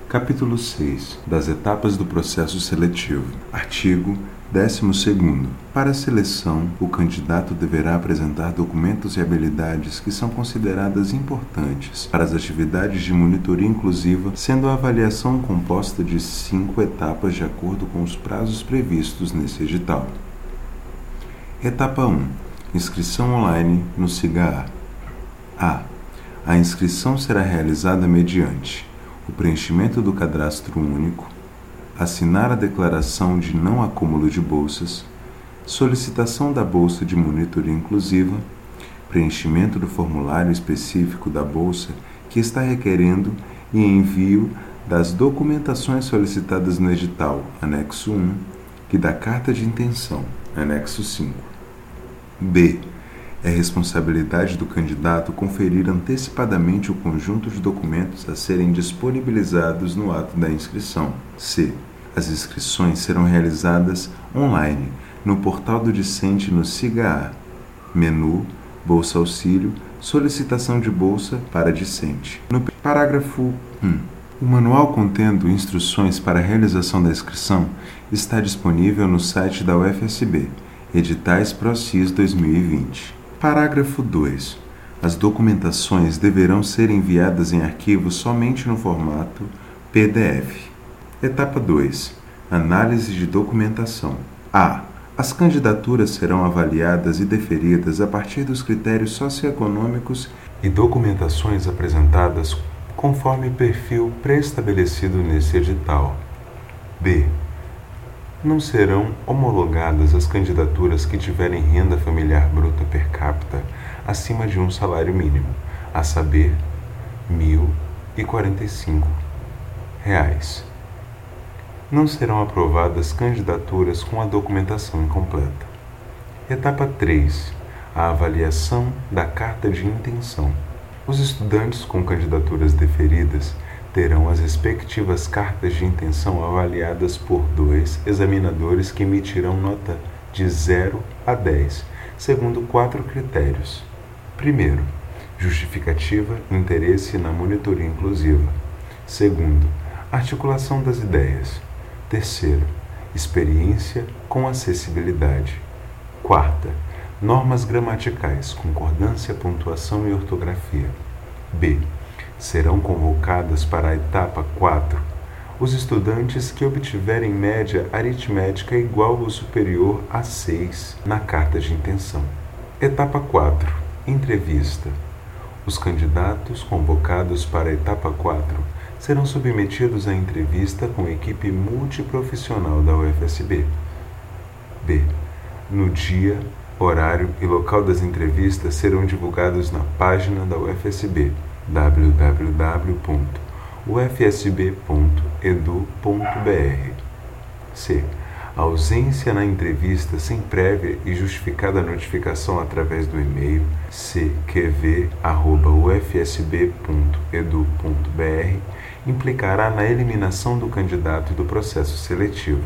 Capítulo 6. Das etapas do processo seletivo. Artigo 12º. Para a seleção, o candidato deverá apresentar documentos e habilidades que são consideradas importantes para as atividades de monitoria inclusiva, sendo a avaliação composta de 5 etapas de acordo com os prazos previstos nesse edital. Etapa 1. Inscrição online no SIGA A. A inscrição será realizada mediante o preenchimento do cadastro único, assinar a declaração de não acúmulo de bolsas, solicitação da bolsa de monitoria inclusiva, preenchimento do formulário específico da bolsa que está requerendo e envio das documentações solicitadas no edital, anexo 1, e da carta de intenção, anexo 5. B. É responsabilidade do candidato conferir antecipadamente o conjunto de documentos a serem disponibilizados no ato da inscrição. C. As inscrições serão realizadas online, no portal do discente no SIGA A. Menu, Bolsa Auxílio, solicitação de bolsa para discente. No parágrafo 1. O manual contendo instruções para a realização da inscrição está disponível no site da UFSB, Editais PROCIS 2020. Parágrafo 2. As documentações deverão ser enviadas em arquivo somente no formato PDF. Etapa 2. Análise de documentação. A. As candidaturas serão avaliadas e deferidas a partir dos critérios socioeconômicos e documentações apresentadas conforme perfil pré-estabelecido nesse edital. B. Não serão homologadas as candidaturas que tiverem renda familiar bruta per capita acima de um salário mínimo, a saber, R$ 1.045. Não serão aprovadas candidaturas com a documentação incompleta. Etapa 3. A avaliação da carta de intenção. Os estudantes com candidaturas deferidas terão as respectivas cartas de intenção avaliadas por 2 examinadores que emitirão nota de 0 a 10, segundo 4 critérios. Primeiro, justificativa e interesse na monitoria inclusiva. Segundo, articulação das ideias. Terceiro, experiência com acessibilidade. Quarta, normas gramaticais, concordância, pontuação e ortografia. B. Serão convocadas para a etapa 4 os estudantes que obtiverem média aritmética igual ou superior a 6 na carta de intenção. Etapa 4. Entrevista. Os candidatos convocados para a etapa 4 serão submetidos à entrevista com a equipe multiprofissional da UFSB. B. No dia, horário e local das entrevistas serão divulgados na página da UFSB, www.ufsb.edu.br. C. A ausência na entrevista sem prévia e justificada notificação através do e-mail cqv@ufsb.edu.br implicará na eliminação do candidato do processo seletivo.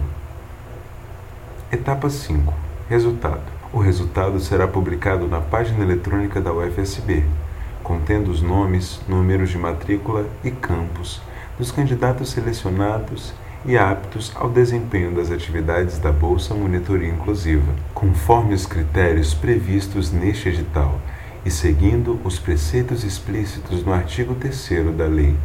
Etapa 5. Resultado. O resultado será publicado na página eletrônica da UFSB, contendo os nomes, números de matrícula e campus dos candidatos selecionados e aptos ao desempenho das atividades da Bolsa Monitoria Inclusiva, conforme os critérios previstos neste edital e seguindo os preceitos explícitos no artigo 3º da Lei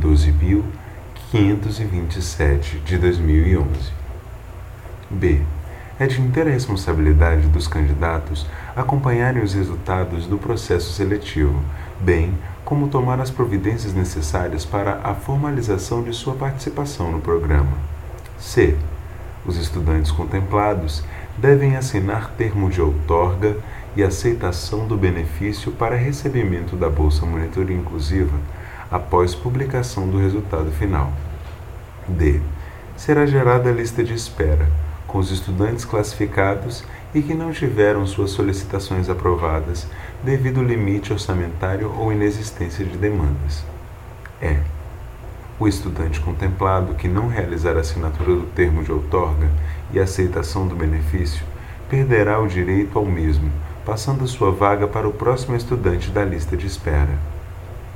12.527, de 2011. B. É de inteira responsabilidade dos candidatos acompanharem os resultados do processo seletivo, bem como tomar as providências necessárias para a formalização de sua participação no programa. C. Os estudantes contemplados devem assinar termo de outorga e aceitação do benefício para recebimento da Bolsa Monitoria Inclusiva após publicação do resultado final. D. Será gerada a lista de espera, com os estudantes classificados e que não tiveram suas solicitações aprovadas devido ao limite orçamentário ou inexistência de demandas. E. O estudante contemplado que não realizar a assinatura do termo de outorga e aceitação do benefício perderá o direito ao mesmo, passando sua vaga para o próximo estudante da lista de espera.